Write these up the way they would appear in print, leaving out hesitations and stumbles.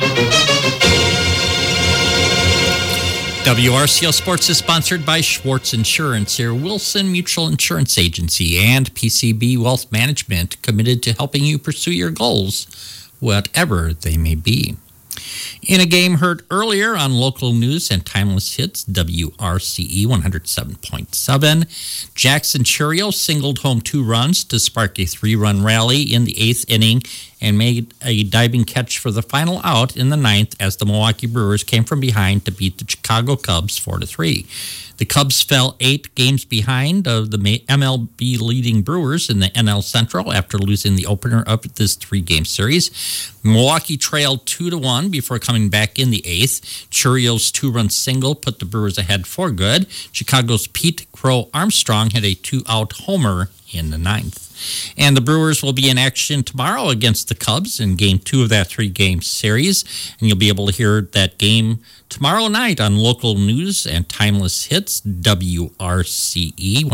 WRCL Sports is sponsored by Schwartz Insurance, your Wilson Mutual Insurance Agency, and PCB Wealth Management, committed to helping you pursue your goals, whatever they may be. In a game heard earlier on local news and timeless hits, WRCE 107.7, Jackson Cheerio singled home 2 runs to spark a 3-run rally in the 8th inning and made a diving catch for the final out in the 9th as the Milwaukee Brewers came from behind to beat the Chicago Cubs 4-3. The Cubs fell 8 games behind of the MLB leading Brewers in the NL Central after losing the opener of this 3-game series. Milwaukee trailed 2-1 before coming back in the 8th. Cheerio's 2-run single put the Brewers ahead for good. Chicago's Pete Crow Armstrong had a 2-out homer in the 9th. And the Brewers will be in action tomorrow against the Cubs in Game 2 of that 3-game series. And you'll be able to hear that game tomorrow night on local news and timeless hits, WRCE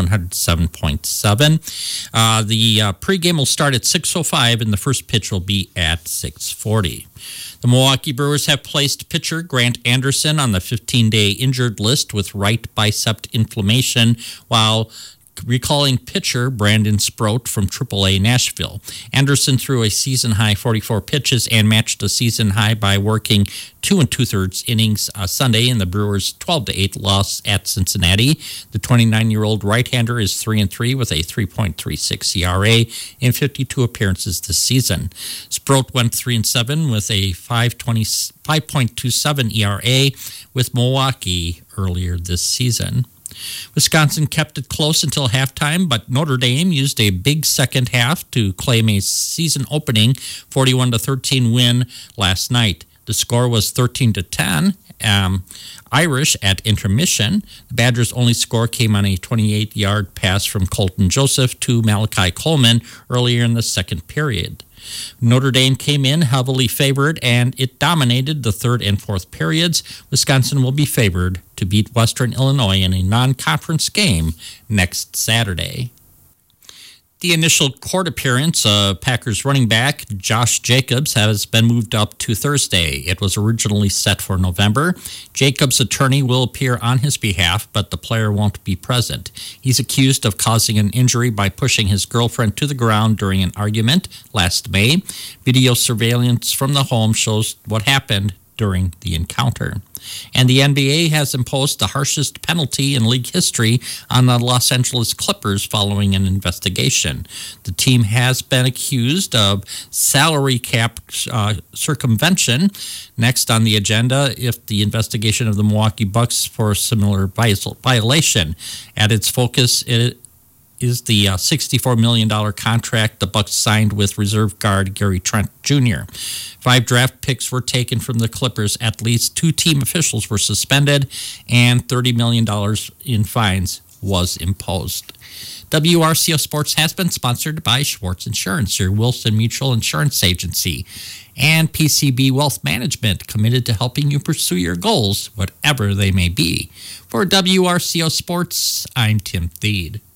107.7. The pregame will start at 6:05 and the first pitch will be at 6:40. The Milwaukee Brewers have placed pitcher Grant Anderson on the 15-day injured list with right bicep inflammation, while recalling pitcher Brandon Sproat from AAA Nashville. Anderson threw a season-high 44 pitches and matched a season-high by working 2 2/3 innings Sunday in the Brewers' 12-8 loss at Cincinnati. The 29-year-old right-hander is 3-3 with a 3.36 ERA in 52 appearances this season. Sproat went 3-7 with a 5.27 ERA with Milwaukee earlier this season. Wisconsin kept it close until halftime, but Notre Dame used a big second half to claim a season-opening 41-13 win last night. The score was 13-10. Irish at intermission. The Badgers' only score came on a 28-yard pass from Colton Joseph to Malachi Coleman earlier in the second period. Notre Dame came in heavily favored, and it dominated the third and fourth periods. Wisconsin will be favored to beat Western Illinois in a non-conference game next Saturday. The initial court appearance of Packers running back Josh Jacobs has been moved up to Thursday. It was originally set for November. Jacobs' attorney will appear on his behalf, but the player won't be present. He's accused of causing an injury by pushing his girlfriend to the ground during an argument last May. Video surveillance from the home shows what happened during the encounter. And the NBA has imposed the harshest penalty in league history on the Los Angeles Clippers following an investigation. The team has been accused of salary cap circumvention. Next on the agenda, if the investigation of the Milwaukee Bucks for a similar violation. At its focus, it is the $64 million contract the Bucks signed with reserve guard Gary Trent Jr. 5 draft picks were taken from the Clippers. At least 2 team officials were suspended, and $30 million in fines was imposed. WRCO Sports has been sponsored by Schwartz Insurance, your Wilson Mutual Insurance Agency, and PCB Wealth Management, committed to helping you pursue your goals, whatever they may be. For WRCO Sports, I'm Tim Thede.